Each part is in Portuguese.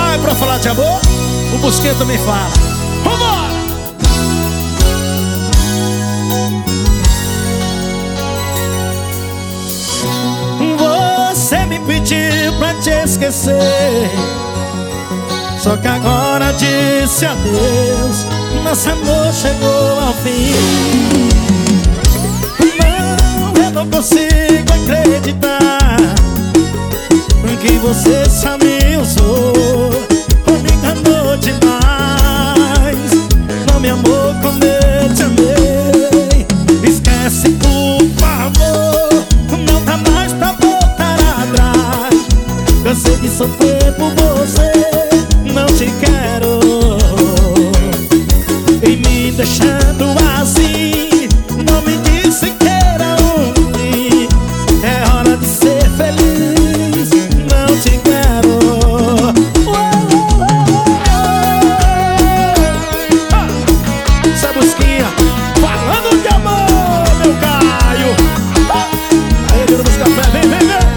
Ah, pra falar de amor, o Busquet também fala. Vambora! Você me pediu pra te esquecer, só que agora disse adeus. Nosso amor chegou ao fim. Não, eu não consigo acreditar que você só me usou ou me enganou demais. Não me amou como eu te amei. Esquece, por favor, não dá mais pra voltar atrás. Cansei de sofrer por você, não te quero. E me deixando assim, não me disse que era um fim. É hora de ser feliz, não te quero. Essa busquinha falando de amor, meu Caio. Aí, Vila dos Café, vem, vem, vem.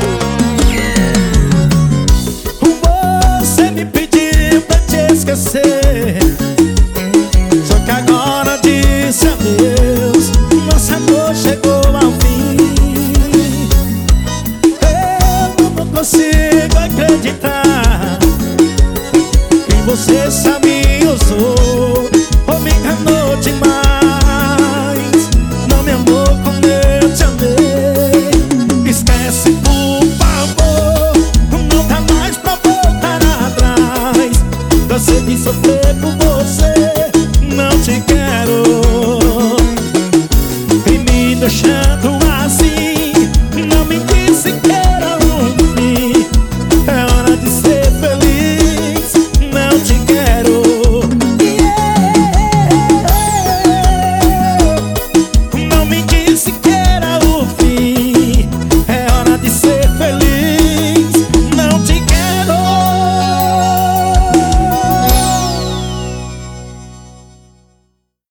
Você me pediu pra te esquecer, só que agora disse adeus. Nosso amor chegou ao fim. Eu não consigo acreditar que você sabe